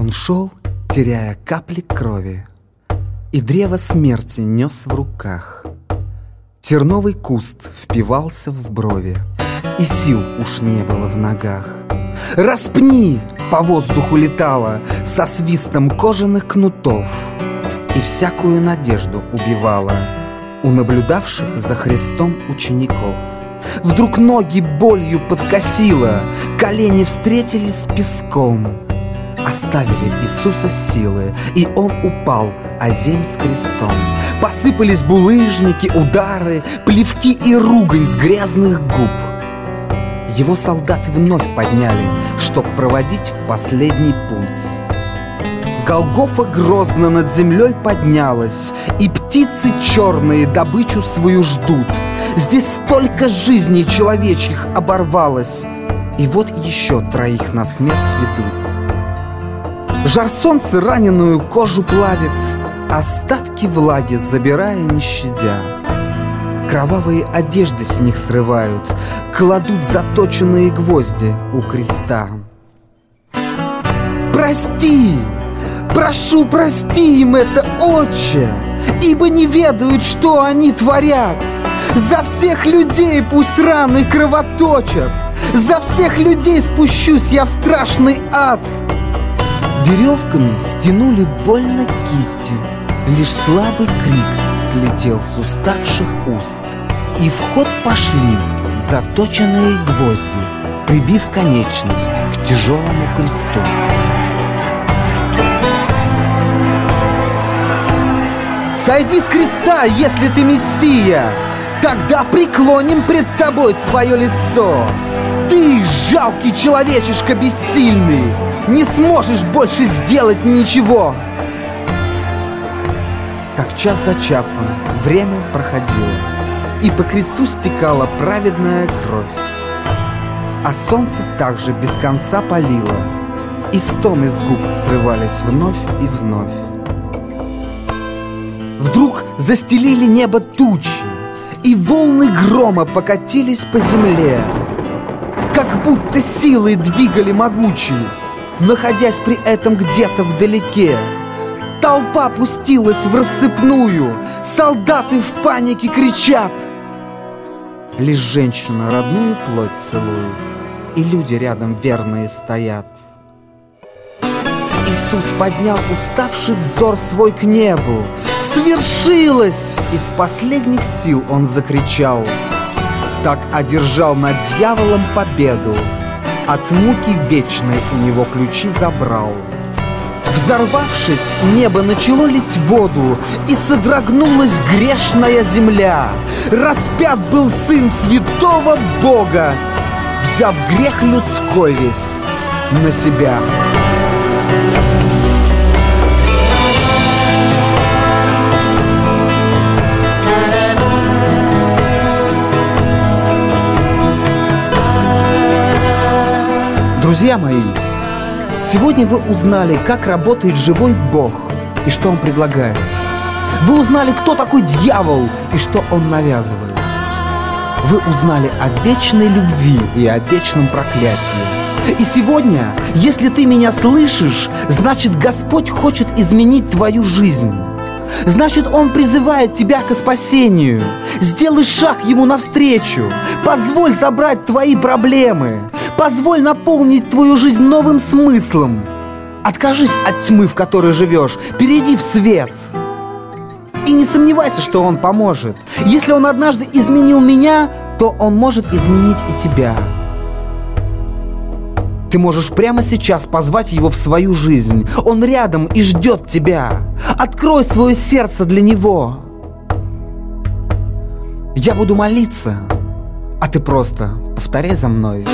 Он шел, теряя капли крови, и древо смерти нес в руках. Терновый куст впивался в брови, и сил уж не было в ногах. «Распни!» по воздуху летала со свистом кожаных кнутов, и всякую надежду убивала у наблюдавших за Христом учеников. Вдруг ноги болью подкосило, колени встретились с песком. Оставили Иисуса силы, и Он упал оземь с крестом. Посыпались булыжники, удары, плевки и ругань с грязных губ. Его солдаты вновь подняли, чтоб проводить в последний путь. Голгофа грозно над землей поднялась, и птицы черные добычу свою ждут. Здесь столько жизней человечьих оборвалось, и вот еще троих на смерть ведут. Жар солнца раненую кожу плавит, остатки влаги забирая не щадя. Кровавые одежды с них срывают, кладут заточенные гвозди у креста. Прости! Прошу, прости им это, Отче, ибо не ведают, что они творят. За всех людей пусть раны кровоточат, за всех людей спущусь я в страшный ад. Веревками стянули больно кисти, лишь слабый крик слетел с уставших уст, и в ход пошли заточенные гвозди, прибив конечность к тяжелому кресту. «Сойди с креста, если ты Мессия! Тогда преклоним пред тобой свое лицо! Ты, жалкий человечишка бессильный, не сможешь больше сделать ничего!» Так час за часом время проходило, и по кресту стекала праведная кровь. А солнце также без конца палило, и стоны с губ срывались вновь и вновь. Вдруг застелили небо тучи, и волны грома покатились по земле, как будто силой двигали могучие, находясь при этом где-то вдалеке. Толпа пустилась в рассыпную, солдаты в панике кричат. Лишь женщина родную плоть целует, и люди рядом верные стоят. Иисус поднял уставший взор свой к небу. «Свершилось!» Из последних сил он закричал. Так одержал над дьяволом победу, от муки вечной у него ключи забрал. Взорвавшись, небо начало лить воду, и содрогнулась грешная земля. Распят был Сын святого Бога, взяв грех людской весь на себя. Друзья мои, сегодня вы узнали, как работает живой Бог и что Он предлагает. Вы узнали, кто такой дьявол и что он навязывает. Вы узнали о вечной любви и о вечном проклятии. И сегодня, если ты меня слышишь, значит, Господь хочет изменить твою жизнь. Значит, Он призывает тебя к спасению. Сделай шаг Ему навстречу. Позволь забрать твои проблемы. Позволь наполнить твою жизнь новым смыслом. Откажись от тьмы, в которой живешь. Перейди в свет. И не сомневайся, что Он поможет. Если Он однажды изменил меня, то Он может изменить и тебя. Ты можешь прямо сейчас позвать Его в свою жизнь. Он рядом и ждет тебя. Открой свое сердце для Него. Я буду молиться, а ты просто повторяй за мной.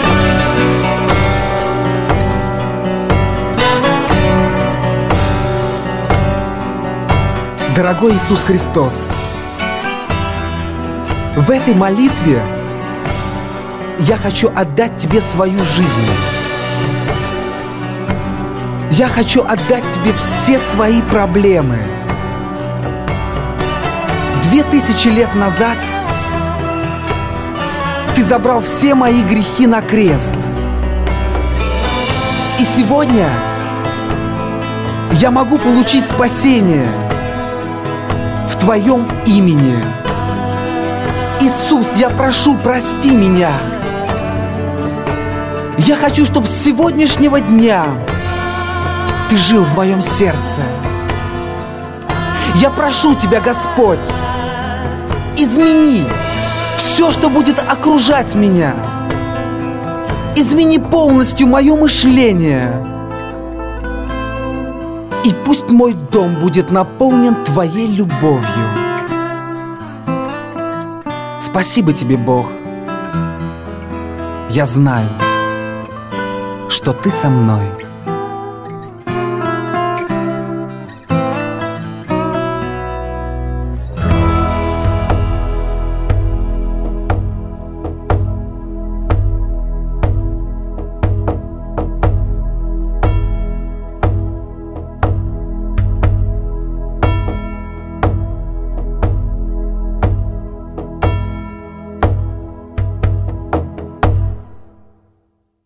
Дорогой Иисус Христос, в этой молитве я хочу отдать Тебе свою жизнь. Я хочу отдать Тебе все свои проблемы. 2000 лет назад Ты забрал все мои грехи на крест. И сегодня Я могу получить спасение в Твоем имени. Иисус, я прошу, прости меня. Я хочу, чтобы с сегодняшнего дня Ты жил в моем сердце. Я прошу Тебя, Господь, измени все, что будет окружать меня. Измени полностью мое мышление. И пусть мой дом будет наполнен Твоей любовью. Спасибо Тебе, Бог. Я знаю, что Ты со мной.